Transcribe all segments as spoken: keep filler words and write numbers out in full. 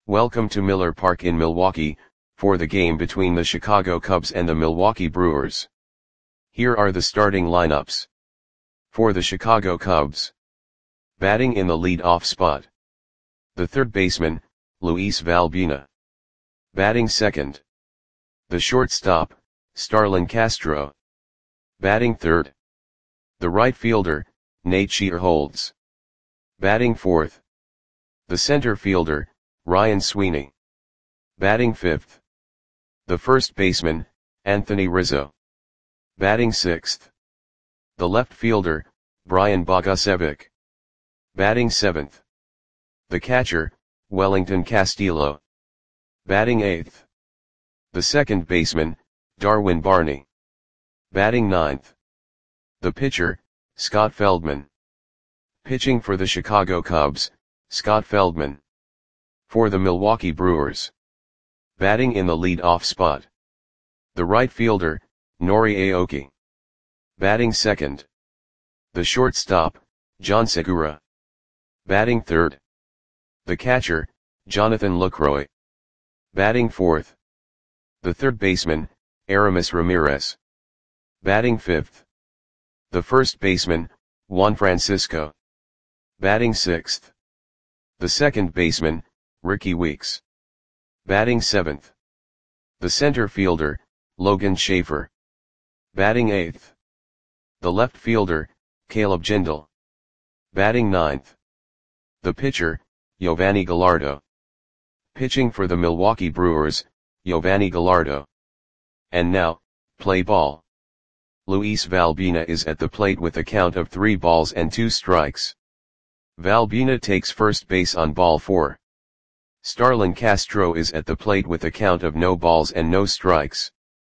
Welcome to Miller Park in Milwaukee, for the game between the Chicago Cubs and the Milwaukee Brewers. Here are the starting lineups. For the Chicago Cubs. Batting in the lead-off spot. The third baseman, Luis Valbuena. Batting second. The shortstop, Starlin Castro. Batting third. The right fielder, Nate Shearholtz. Batting fourth. The center fielder, Ryan Sweeney. Batting fifth. The first baseman, Anthony Rizzo. Batting sixth. The left fielder, Brian Bogusevic. Batting seventh. The catcher, Wellington Castillo. Batting eighth. The second baseman, Darwin Barney. Batting ninth. The pitcher, Scott Feldman. Pitching for the Chicago Cubs, Scott Feldman. For the Milwaukee Brewers. Batting in the lead-off spot. The right fielder, Nori Aoki. Batting second. The shortstop, John Segura. Batting third. The catcher, Jonathan Lucroy. Batting fourth. The third baseman, Aramis Ramirez. Batting fifth. The first baseman, Juan Francisco. Batting sixth. The second baseman, Ricky Weeks. Batting seventh. The center fielder, Logan Schaefer. Batting eighth. The left fielder, Caleb Jindal. Batting ninth. The pitcher, Yovani Gallardo. Pitching for the Milwaukee Brewers, Yovani Gallardo. And now, play ball. Luis Valbuena is at the plate with a count of three balls and two strikes. Valbuena takes first base on ball four. Starlin Castro is at the plate with a count of no balls and no strikes.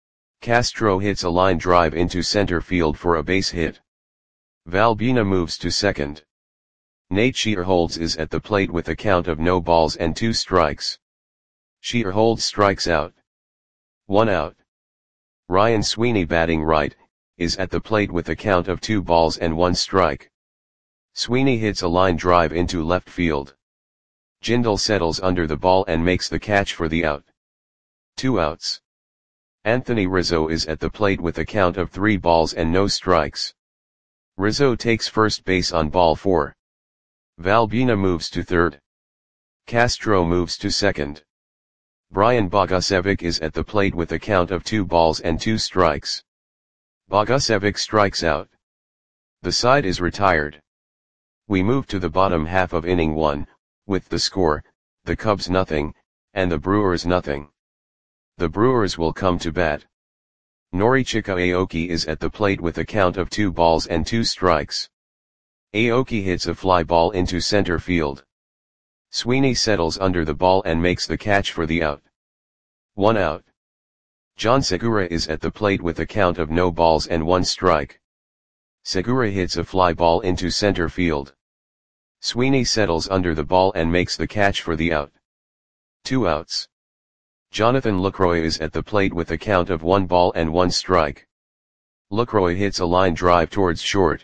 Castro hits a line drive into center field for a base hit. Valbuena moves to second. Nate Shearholtz is at the plate with a count of no balls and two strikes. Shearholtz strikes out. One out. Ryan Sweeney, batting right, is at the plate with a count of two balls and one strike. Sweeney hits a line drive into left field. Jindal settles under the ball and makes the catch for the out. Two outs. Anthony Rizzo is at the plate with a count of three balls and no strikes. Rizzo takes first base on ball four. Valbuena moves to third. Castro moves to second. Brian Bogusevic is at the plate with a count of two balls and two strikes. Bogusevic strikes out. The side is retired. We move to the bottom half of inning one, with the score, the Cubs nothing, and the Brewers nothing. The Brewers will come to bat. Norichika Aoki is at the plate with a count of two balls and two strikes. Aoki hits a fly ball into center field. Sweeney settles under the ball and makes the catch for the out. One out. John Segura is at the plate with a count of no balls and one strike. Segura hits a fly ball into center field. Sweeney settles under the ball and makes the catch for the out. Two outs. Jonathan Lucroy is at the plate with a count of one ball and one strike. Lucroy hits a line drive towards short.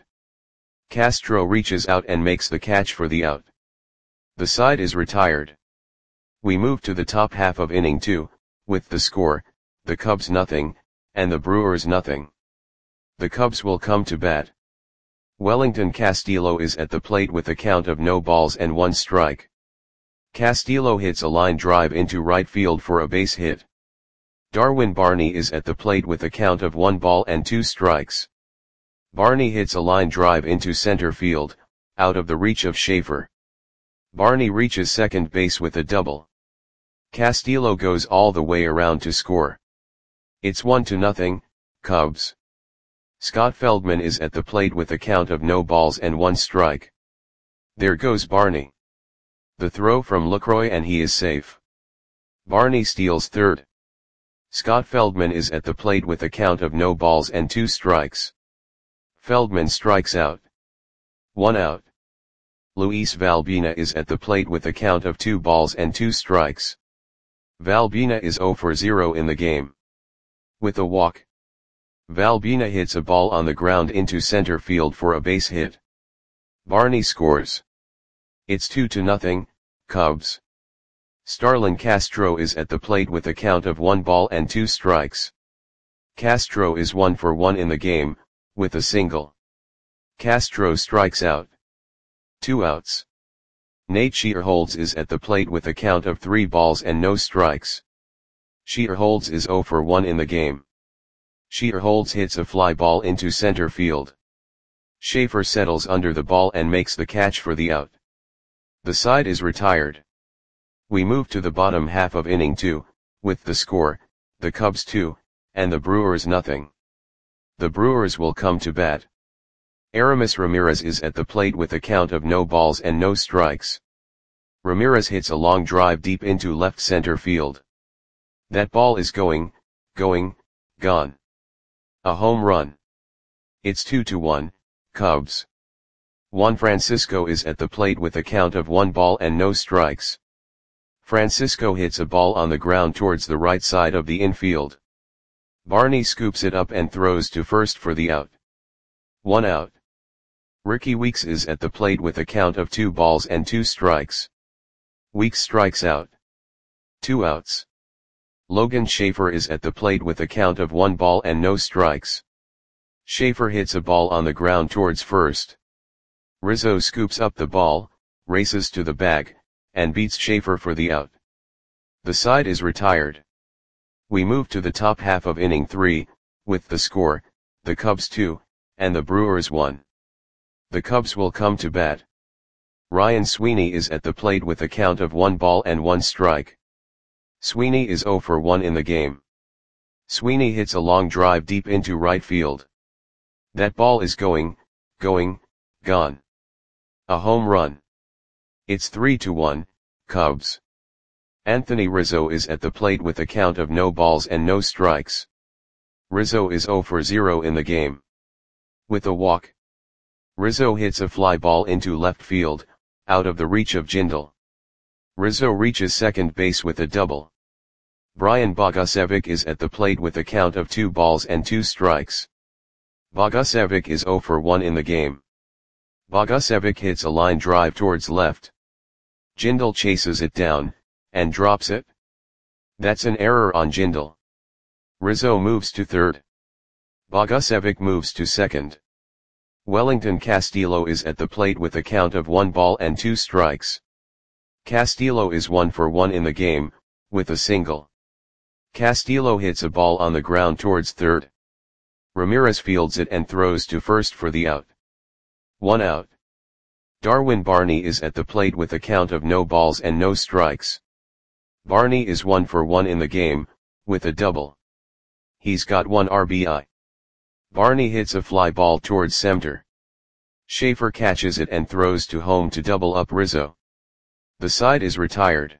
Castro reaches out and makes the catch for the out. The side is retired. We move to the top half of inning two, with the score, the Cubs nothing, and the Brewers nothing. The Cubs will come to bat. Wellington Castillo is at the plate with a count of no balls and one strike. Castillo hits a line drive into right field for a base hit. Darwin Barney is at the plate with a count of one ball and two strikes. Barney hits a line drive into center field, out of the reach of Schaefer. Barney reaches second base with a double. Castillo goes all the way around to score. It's one to nothing, Cubs. Scott Feldman is at the plate with a count of no balls and one strike. There goes Barney. The throw from Lucroy and he is safe. Barney steals third. Scott Feldman is at the plate with a count of no balls and two strikes. Feldman strikes out. One out. Luis Valbuena is at the plate with a count of two balls and two strikes. Valbuena is zero for zero in the game. With a walk. Valbuena hits a ball on the ground into center field for a base hit. Barney scores. It's two to nothing, Cubs. Starlin Castro is at the plate with a count of one ball and two strikes. Castro is one for one in the game, with a single. Castro strikes out. Two outs. Nate Shearholds is at the plate with a count of three balls and no strikes. Shearholds is zero for one in the game. Shearholds hits a fly ball into center field. Schaefer settles under the ball and makes the catch for the out. The side is retired. We move to the bottom half of inning two, with the score, the Cubs two, and the Brewers nothing. The Brewers will come to bat. Aramis Ramirez is at the plate with a count of no balls and no strikes. Ramirez hits a long drive deep into left center field. That ball is going, going, gone. A home run. It's two to one, Cubs. Juan Francisco is at the plate with a count of one ball and no strikes. Francisco hits a ball on the ground towards the right side of the infield. Barney scoops it up and throws to first for the out. One out. Ricky Weeks is at the plate with a count of two balls and two strikes. Weeks strikes out. Two outs. Logan Schaefer is at the plate with a count of one ball and no strikes. Schaefer hits a ball on the ground towards first. Rizzo scoops up the ball, races to the bag, and beats Schaefer for the out. The side is retired. We move to the top half of inning three, with the score, the Cubs two, and the Brewers one. The Cubs will come to bat. Ryan Sweeney is at the plate with a count of one ball and one strike. Sweeney is zero for one in the game. Sweeney hits a long drive deep into right field. That ball is going, going, gone. A home run. It's three to one, Cubs. Anthony Rizzo is at the plate with a count of no balls and no strikes. Rizzo is zero for zero in the game. With a walk. Rizzo hits a fly ball into left field, out of the reach of Jindal. Rizzo reaches second base with a double. Brian Bogusevic is at the plate with a count of two balls and two strikes. Bogusevic is zero for one in the game. Bogusevic hits a line drive towards left. Jindal chases it down, and drops it. That's an error on Jindal. Rizzo moves to third. Bogusevic moves to second. Wellington Castillo is at the plate with a count of one ball and two strikes. Castillo is one for one in the game, with a single. Castillo hits a ball on the ground towards third. Ramirez fields it and throws to first for the out. One out. Darwin Barney is at the plate with a count of no balls and no strikes. Barney is one for one in the game, with a double. He's got one R B I. Barney hits a fly ball towards center. Schaefer catches it and throws to home to double up Rizzo. The side is retired.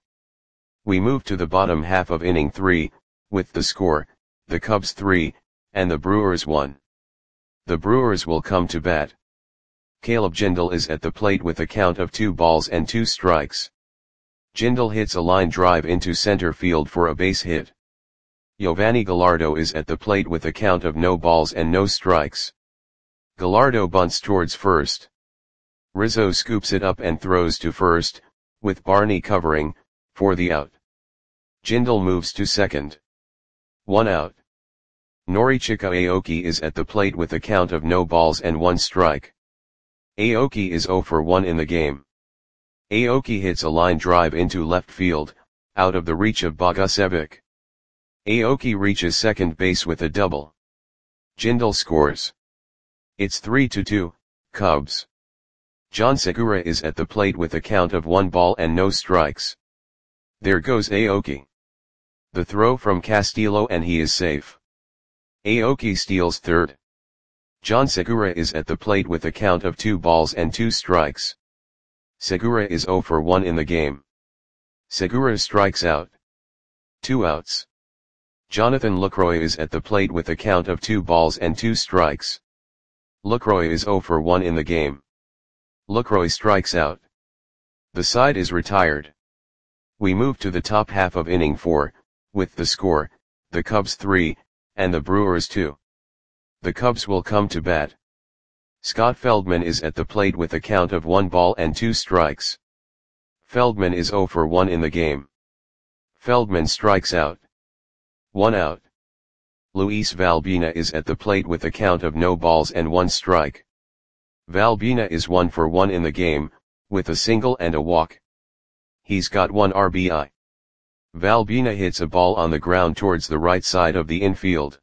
We move to the bottom half of inning three, with the score, the Cubs three, and the Brewers one. The Brewers will come to bat. Caleb Jindal is at the plate with a count of two balls and two strikes. Jindal hits a line drive into center field for a base hit. Giovanni Gallardo is at the plate with a count of no balls and no strikes. Gallardo bunts towards first. Rizzo scoops it up and throws to first, with Barney covering, for the out. Jindal moves to second. One out. Norichika Aoki is at the plate with a count of no balls and one strike. Aoki is zero for one in the game. Aoki hits a line drive into left field, out of the reach of Bogusevic. Aoki reaches second base with a double. Jindal scores. It's three to two, Cubs. John Segura is at the plate with a count of one ball and no strikes. There goes Aoki. The throw from Castillo and he is safe. Aoki steals third. John Segura is at the plate with a count of two balls and two strikes. Segura is zero for one in the game. Segura strikes out. Two outs. Jonathan Lucroy is at the plate with a count of two balls and two strikes. Lucroy is zero for one in the game. Lucroy strikes out. The side is retired. We move to the top half of inning four, with the score, the Cubs three, and the Brewers two. The Cubs will come to bat. Scott Feldman is at the plate with a count of one ball and two strikes. Feldman is zero for one in the game. Feldman strikes out. One out. Luis Valbuena is at the plate with a count of no balls and one strike. Valbuena is one for one in the game, with a single and a walk. He's got one R B I. Valbuena hits a ball on the ground towards the right side of the infield.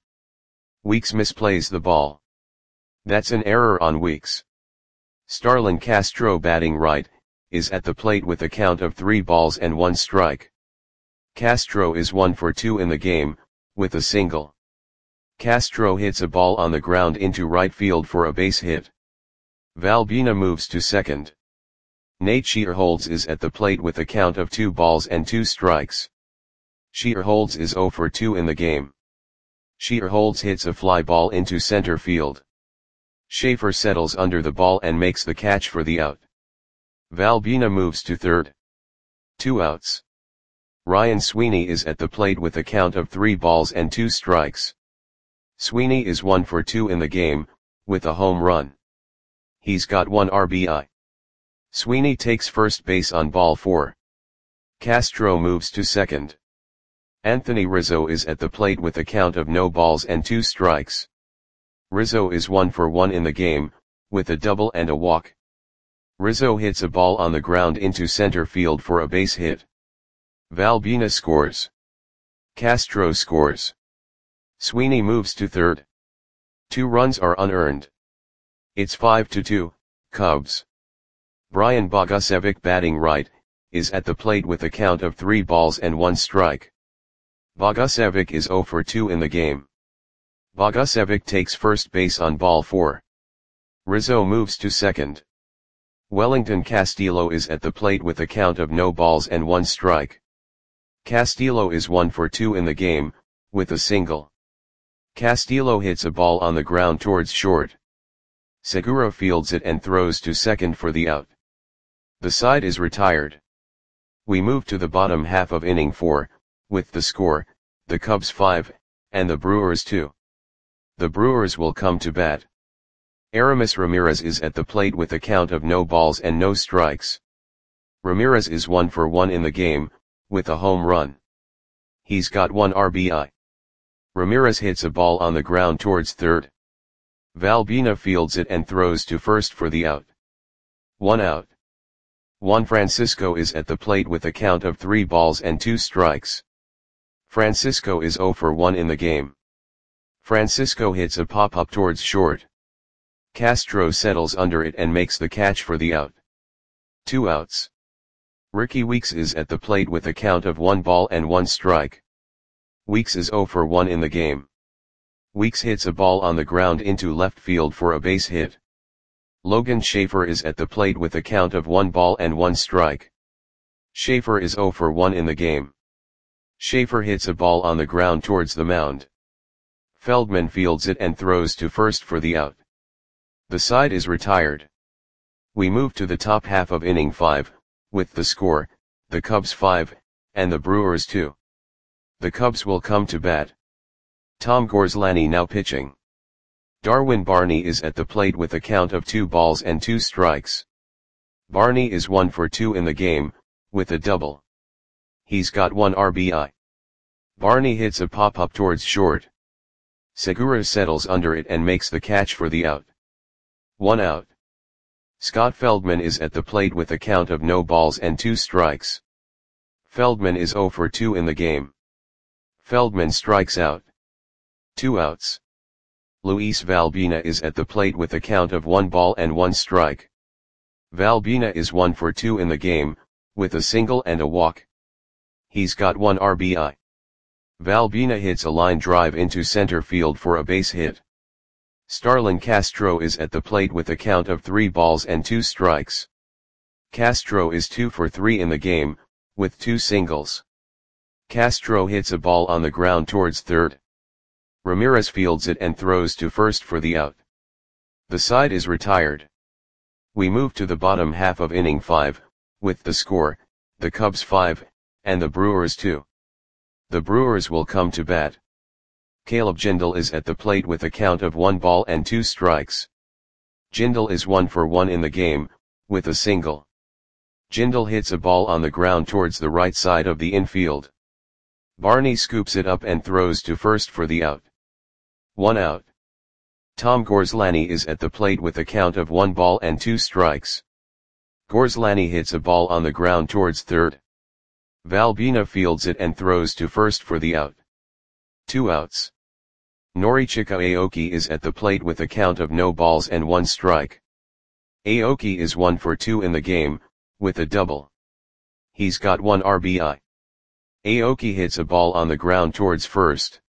Weeks misplays the ball. That's an error on Weeks. Starlin Castro, batting right, is at the plate with a count of three balls and one strike. Castro is one for two in the game, with a single. Castro hits a ball on the ground into right field for a base hit. Valbuena moves to second. Nate Shearholds is at the plate with a count of two balls and two strikes. Shearholds is zero for two in the game. Shearholds hits a fly ball into center field. Schaefer settles under the ball and makes the catch for the out. Valbuena moves to third. Two outs. Ryan Sweeney is at the plate with a count of three balls and two strikes. Sweeney is one for two in the game, with a home run. He's got one R B I. Sweeney takes first base on ball four. Castro moves to second. Anthony Rizzo is at the plate with a count of no balls and two strikes. Rizzo is one for one in the game, with a double and a walk. Rizzo hits a ball on the ground into center field for a base hit. Valbuena scores. Castro scores. Sweeney moves to third. Two runs are unearned. It's five to two, Cubs. Brian Bogusevic, batting right, is at the plate with a count of three balls and one strike. Bogusevic is zero for two in the game. Bogusevic takes first base on ball four. Rizzo moves to second. Wellington Castillo is at the plate with a count of no balls and one strike. Castillo is one for two in the game, with a single. Castillo hits a ball on the ground towards short. Segura fields it and throws to second for the out. The side is retired. We move to the bottom half of inning four, with the score, the Cubs five, and the Brewers two. The Brewers will come to bat. Aramis Ramirez is at the plate with a count of no balls and no strikes. Ramirez is one for one in the game, with a home run. He's got one R B I. Ramirez hits a ball on the ground towards third. Valbuena fields it and throws to first for the out. One out. Juan Francisco is at the plate with a count of three balls and two strikes. Francisco is zero for one in the game. Francisco hits a pop-up towards short. Castro settles under it and makes the catch for the out. Two outs. Ricky Weeks is at the plate with a count of one ball and one strike. Weeks is zero for one in the game. Weeks hits a ball on the ground into left field for a base hit. Logan Schaefer is at the plate with a count of one ball and one strike. Schaefer is zero for one in the game. Schaefer hits a ball on the ground towards the mound. Feldman fields it and throws to first for the out. The side is retired. We move to the top half of inning five, with the score, the Cubs five, and the Brewers two. The Cubs will come to bat. Tom Gorslani now pitching. Darwin Barney is at the plate with a count of two balls and two strikes. Barney is one for two in the game, with a double. He's got one R B I. Barney hits a pop-up towards short. Segura settles under it and makes the catch for the out. One out. Scott Feldman is at the plate with a count of no balls and two strikes. Feldman is zero for two in the game. Feldman strikes out. Two outs. Luis Valbuena is at the plate with a count of one ball and one strike. Valbuena is one for two in the game, with a single and a walk. He's got one R B I. Valbuena hits a line drive into center field for a base hit. Starlin Castro is at the plate with a count of three balls and two strikes. Castro is two for three in the game, with two singles. Castro hits a ball on the ground towards third. Ramirez fields it and throws to first for the out. The side is retired. We move to the bottom half of inning five, with the score, the Cubs five, and the Brewers two. The Brewers will come to bat. Caleb Jindal is at the plate with a count of one ball and two strikes. Jindal is one for one in the game, with a single. Jindal hits a ball on the ground towards the right side of the infield. Barney scoops it up and throws to first for the out. One out. Tom Gorslani is at the plate with a count of one ball and two strikes. Gorslani hits a ball on the ground towards third. Valbina fields it and throws to first for the out. Two outs. Norichika Aoki is at the plate with a count of no balls and one strike. Aoki is one for two in the game, with a double. He's got one R B I. Aoki hits a ball on the ground towards first.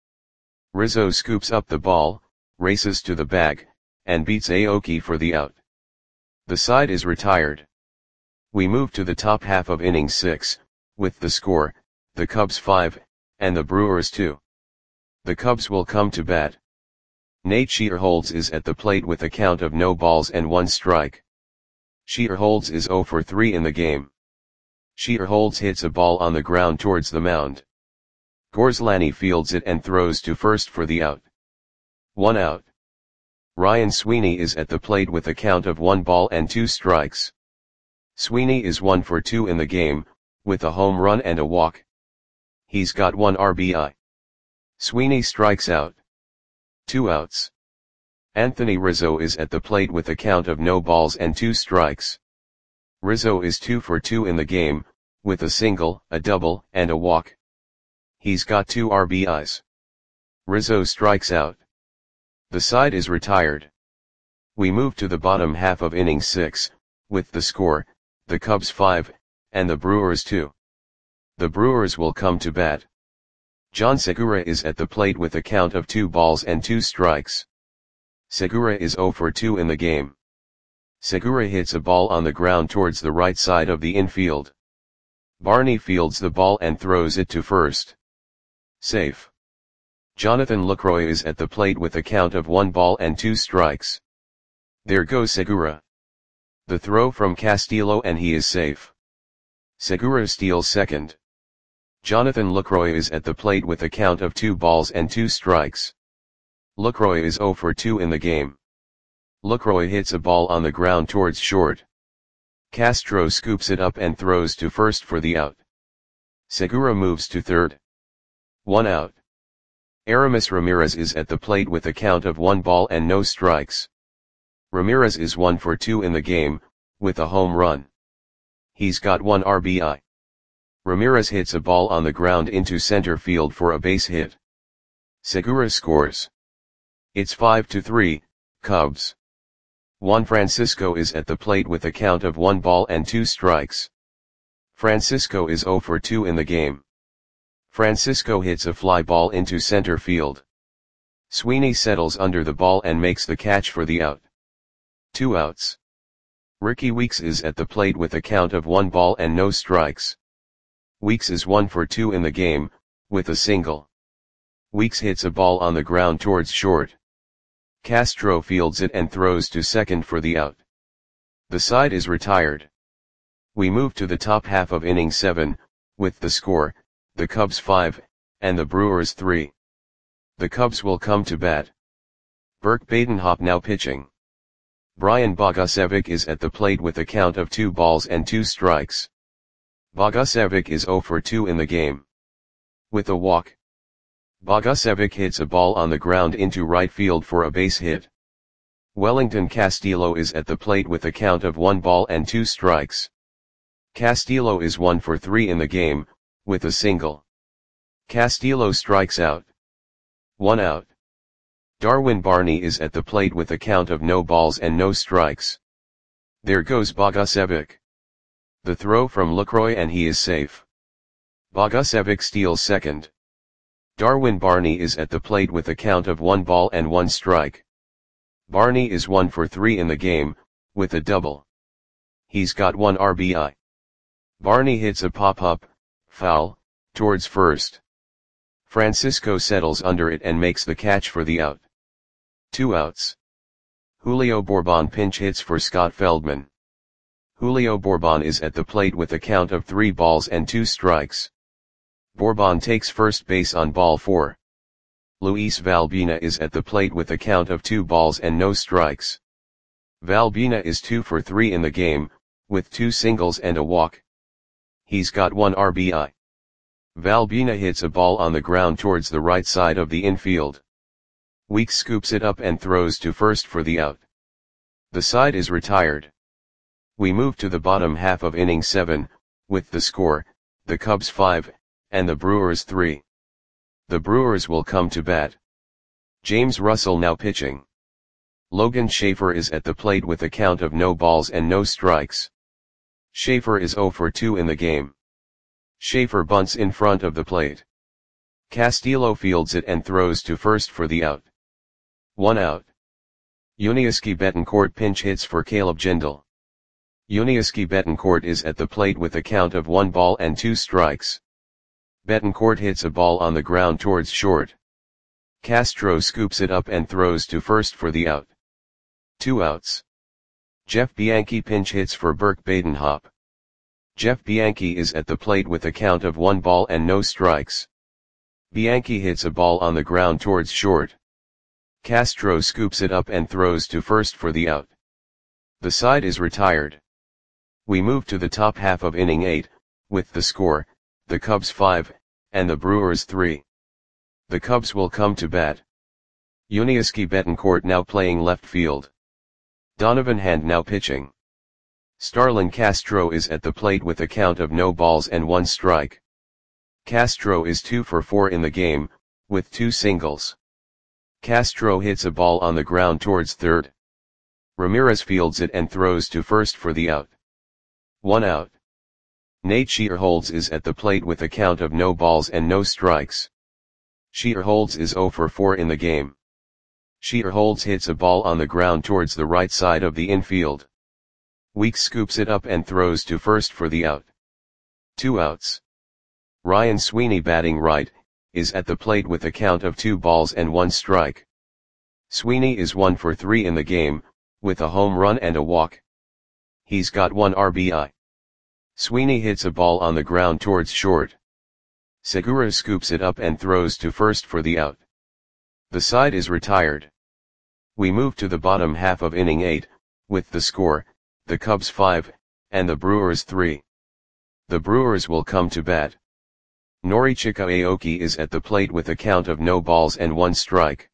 Rizzo scoops up the ball, races to the bag, and beats Aoki for the out. The side is retired. We move to the top half of inning six, with the score, the Cubs five, and the Brewers two. The Cubs will come to bat. Nate Shearholtz is at the plate with a count of no balls and one strike. Shearholtz is zero for three in the game. Shearholtz hits a ball on the ground towards the mound. Gorslani fields it and throws to first for the out. One out. Ryan Sweeney is at the plate with a count of one ball and two strikes. Sweeney is one for two in the game, with a home run and a walk. He's got one R B I. Sweeney strikes out. Two outs. Anthony Rizzo is at the plate with a count of no balls and two strikes. Rizzo is two for two in the game, with a single, a double, and a walk. He's got two R B Is. Rizzo strikes out. The side is retired. We move to the bottom half of inning six, with the score, the Cubs five, and the Brewers two. The Brewers will come to bat. John Segura is at the plate with a count of two balls and two strikes. Segura is zero for two in the game. Segura hits a ball on the ground towards the right side of the infield. Barney fields the ball and throws it to first. Safe. Jonathan Lucroy is at the plate with a count of one ball and two strikes. There goes Segura. The throw from Castillo and he is safe. Segura steals second. Jonathan Lucroy is at the plate with a count of two balls and two strikes. Lucroy is zero for two in the game. Lucroy hits a ball on the ground towards short. Castro scoops it up and throws to first for the out. Segura moves to third. One out. Aramis Ramirez is at the plate with a count of one ball and no strikes. Ramirez is one for two in the game, with a home run. He's got one R B I. Ramirez hits a ball on the ground into center field for a base hit. Segura scores. It's five to three, Cubs. Juan Francisco is at the plate with a count of one ball and two strikes. Francisco is zero for two in the game. Francisco hits a fly ball into center field. Sweeney settles under the ball and makes the catch for the out. Two outs. Ricky Weeks is at the plate with a count of one ball and no strikes. Weeks is one for two in the game, with a single. Weeks hits a ball on the ground towards short. Castro fields it and throws to second for the out. The side is retired. We move to the top half of inning seven, with the score, the Cubs five, and the Brewers three. The Cubs will come to bat. Burke Badenhop now pitching. Brian Bogusevic is at the plate with a count of two balls and two strikes. Bogusevic is zero for two in the game. With a walk. Bogusevic hits a ball on the ground into right field for a base hit. Wellington Castillo is at the plate with a count of one ball and two strikes. Castillo is one for three in the game, with a single. Castillo strikes out. One out. Darwin Barney is at the plate with a count of no balls and no strikes. There goes Bogusevic. The throw from Lucroy and he is safe. Bogusevic steals second. Darwin Barney is at the plate with a count of one ball and one strike. Barney is one for three in the game, with a double. He's got one R B I. Barney hits a pop-up, foul, towards first. Francisco settles under it and makes the catch for the out. Two outs. Julio Bourbon pinch hits for Scott Feldman. Julio Bourbon is at the plate with a count of three balls and two strikes. Bourbon takes first base on ball four. Luis Valbina is at the plate with a count of two balls and no strikes. Valbina is two for three in the game, with two singles and a walk. He's got one R B I. Valbuena hits a ball on the ground towards the right side of the infield. Weeks scoops it up and throws to first for the out. The side is retired. We move to the bottom half of inning seven, with the score, the Cubs five, and the Brewers three. The Brewers will come to bat. James Russell now pitching. Logan Schafer is at the plate with a count of no balls and no strikes. Schafer is oh for two in the game. Schafer bunts in front of the plate. Castillo fields it and throws to first for the out. One out. Yuniesky Betancourt pinch hits for Caleb Jindal. Yuniesky Betancourt is at the plate with a count of one ball and two strikes. Betancourt hits a ball on the ground towards short. Castro scoops it up and throws to first for the out. Two outs. Jeff Bianchi pinch hits for Burke Badenhop. Jeff Bianchi is at the plate with a count of one ball and no strikes. Bianchi hits a ball on the ground towards short. Castro scoops it up and throws to first for the out. The side is retired. We move to the top half of inning eight, with the score, the Cubs five, and the Brewers three. The Cubs will come to bat. Yuniesky Betancourt now playing left field. Donovan Hand now pitching. Starlin Castro is at the plate with a count of no balls and one strike. Castro is two for four in the game, with two singles. Castro hits a ball on the ground towards third. Ramirez fields it and throws to first for the out. One out. Nate Scheerholz is at the plate with a count of no balls and no strikes. Scheerholz is oh for four in the game. Scheerholz hits a ball on the ground towards the right side of the infield. Weeks scoops it up and throws to first for the out. Two outs. Ryan Sweeney batting right, is at the plate with a count of two balls and one strike. Sweeney is one for three in the game, with a home run and a walk. He's got one R B I. Sweeney hits a ball on the ground towards short. Segura scoops it up and throws to first for the out. The side is retired. We move to the bottom half of inning eight, with the score, the Cubs five, and the Brewers three. The Brewers will come to bat. Norichika Aoki is at the plate with a count of no balls and one strike.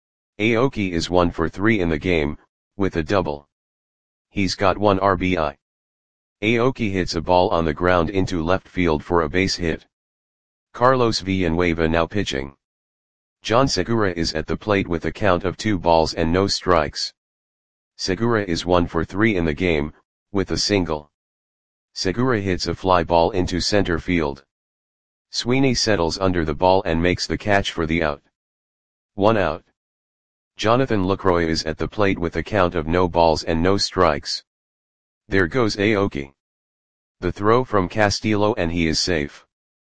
Aoki is one for three in the game, with a double. He's got one R B I. Aoki hits a ball on the ground into left field for a base hit. Carlos Villanueva now pitching. John Segura is at the plate with a count of two balls and no strikes. Segura is one for three in the game, with a single. Segura hits a fly ball into center field. Sweeney settles under the ball and makes the catch for the out. One out. Jonathan Lucroy is at the plate with a count of no balls and no strikes. There goes Aoki. The throw from Castillo and he is safe.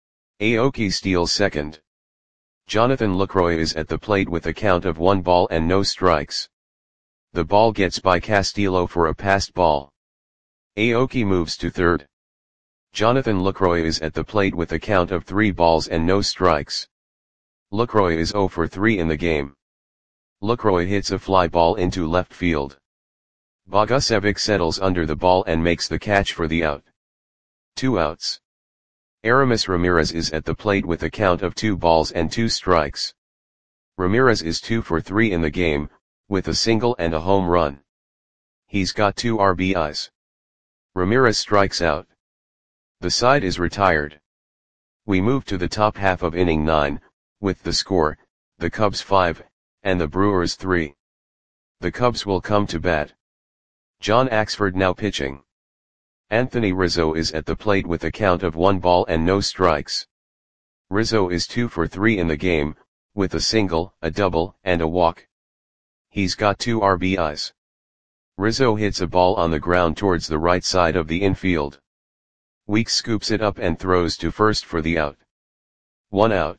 Aoki steals second. Jonathan Lucroy is at the plate with a count of one ball and no strikes. The ball gets by Castillo for a passed ball. Aoki moves to third. Jonathan Lucroy is at the plate with a count of three balls and no strikes. Lucroy is oh for three in the game. Lucroy hits a fly ball into left field. Bogusevic settles under the ball and makes the catch for the out. Two outs. Aramis Ramirez is at the plate with a count of two balls and two strikes. Ramirez is two for three in the game, with a single and a home run. He's got two R B Is. Ramirez strikes out. The side is retired. We move to the top half of inning nine, with the score, the Cubs five, and the Brewers three. The Cubs will come to bat. John Axford now pitching. Anthony Rizzo is at the plate with a count of one ball and no strikes. Rizzo is two for three in the game, with a single, a double, and a walk. He's got two R B Is. Rizzo hits a ball on the ground towards the right side of the infield. Weeks scoops it up and throws to first for the out. One out.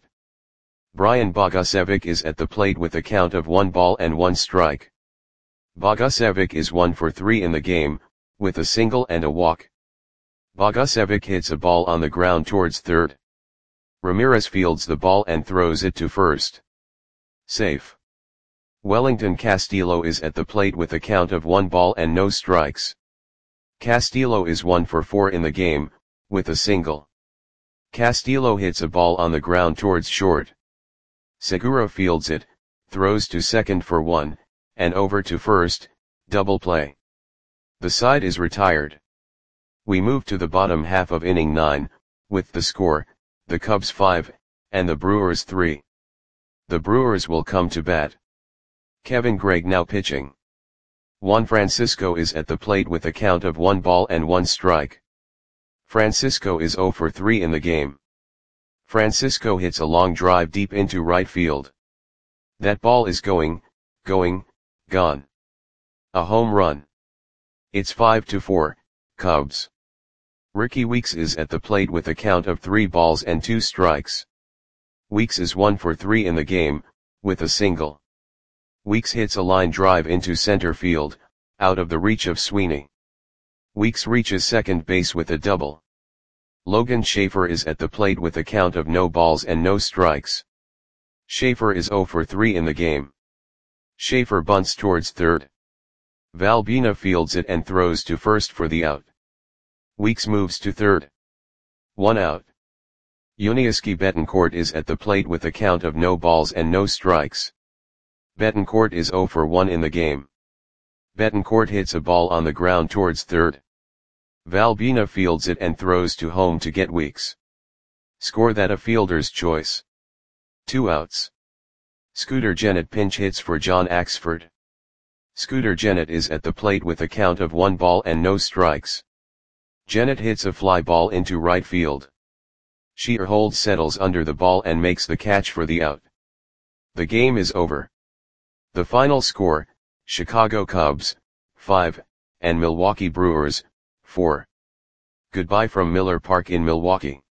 Brian Bogusevic is at the plate with a count of one ball and one strike. Bogusevic is one for three in the game, with a single and a walk. Bogusevic hits a ball on the ground towards third. Ramirez fields the ball and throws it to first. Safe. Wellington Castillo is at the plate with a count of one ball and no strikes. Castillo is one for four in the game, with a single. Castillo hits a ball on the ground towards short. Segura fields it, throws to second for one, and over to first, double play. The side is retired. We move to the bottom half of inning nine, with the score, the Cubs five, and the Brewers three. The Brewers will come to bat. Kevin Gregg now pitching. Juan Francisco is at the plate with a count of one ball and one strike. Francisco is zero for three in the game. Francisco hits a long drive deep into right field. That ball is going, going, gone. A home run. It's five to four, Cubs. Ricky Weeks is at the plate with a count of three balls and two strikes. Weeks is one for three in the game, with a single. Weeks hits a line drive into center field, out of the reach of Sweeney. Weeks reaches second base with a double. Logan Schaefer is at the plate with a count of no balls and no strikes. Schaefer is zero for three in the game. Schaefer bunts towards third. Valbuena fields it and throws to first for the out. Weeks moves to third. One out. Yuniesky Betancourt is at the plate with a count of no balls and no strikes. Betancourt is zero for one in the game. Betancourt hits a ball on the ground towards third. Valbuena fields it and throws to home to get Weeks. Score that a fielder's choice. Two outs. Scooter Gennett pinch hits for John Axford. Scooter Gennett is at the plate with a count of one ball and no strikes. Gennett hits a fly ball into right field. Shearhold settles under the ball and makes the catch for the out. The game is over. The final score, Chicago Cubs, five, and Milwaukee Brewers, four. Goodbye from Miller Park in Milwaukee.